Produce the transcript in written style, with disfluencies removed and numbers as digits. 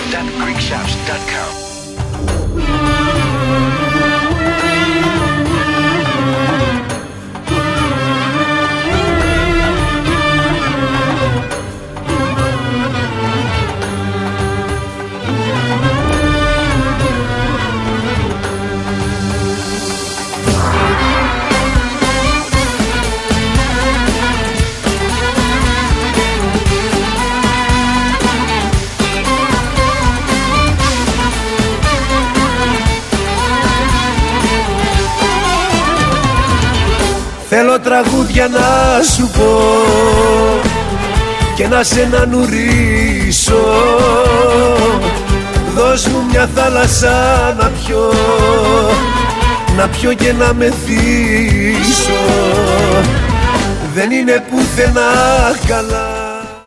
www.greekshouts.com. Θέλω τραγούδια να σου πω και να σε νουρίσω. Δώσ' μου μια θάλασσα να πιω και να μεθύσω. Δεν είναι πουθενά καλά